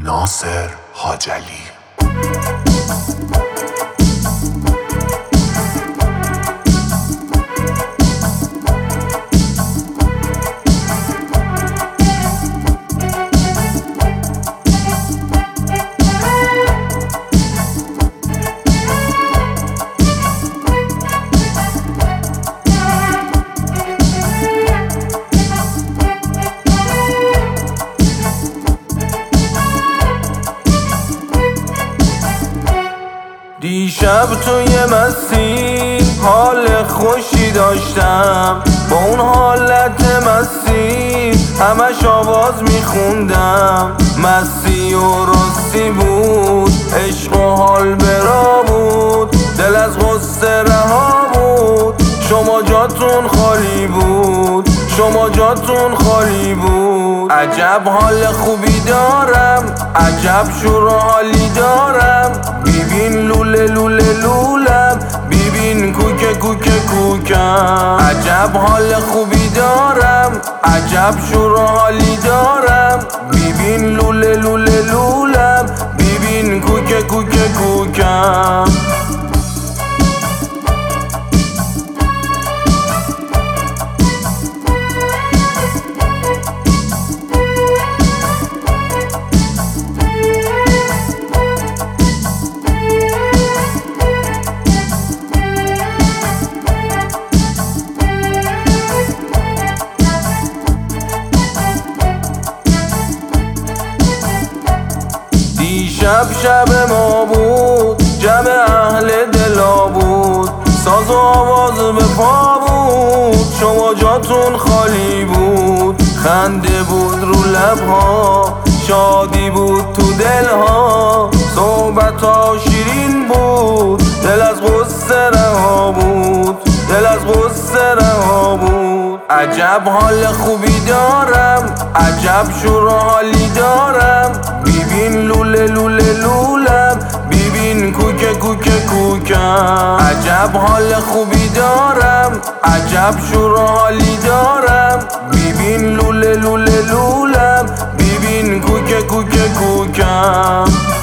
ناصر حاجلی. دیشب توی مستی حال خوشی داشتم، با اون حالت مستی همش آواز میخوندم. مستی و راستی بود، عشق و حال برا بود، دل از غصه رها بود. شما جاتون خالی بود، شما جاتون خالی بود. عجب حال خوبی دارم، عجب شور و حالی دارم. ببین لوله لوله لولم، ببین کوکه کوکه کوکم. عجب حال خوبی دارم، عجب شور و حالی دارم. ببین لوله لوله لولم، ببین کوکه کوکه کوکم. دیشب شب ما بود، جمع اهل دلا بود، ساز و آواز به پا بود. شما جاتون خالی بود، خنده بود رو لبها، شادی بود تو دلها، صحبت‌ها شیرین بود، دل از غصه رها بود، دل از غصه رها بود. عجب حال خوبی دارم، عجب شور و حالی دارم. ببین لوله لوله لولم، ببین کوکه کوکه کوکم. عجب حال خوبی دارم، عجب شور و حالی دارم. ببین لوله لوله لولم، ببین کوکه کوکه کوکم.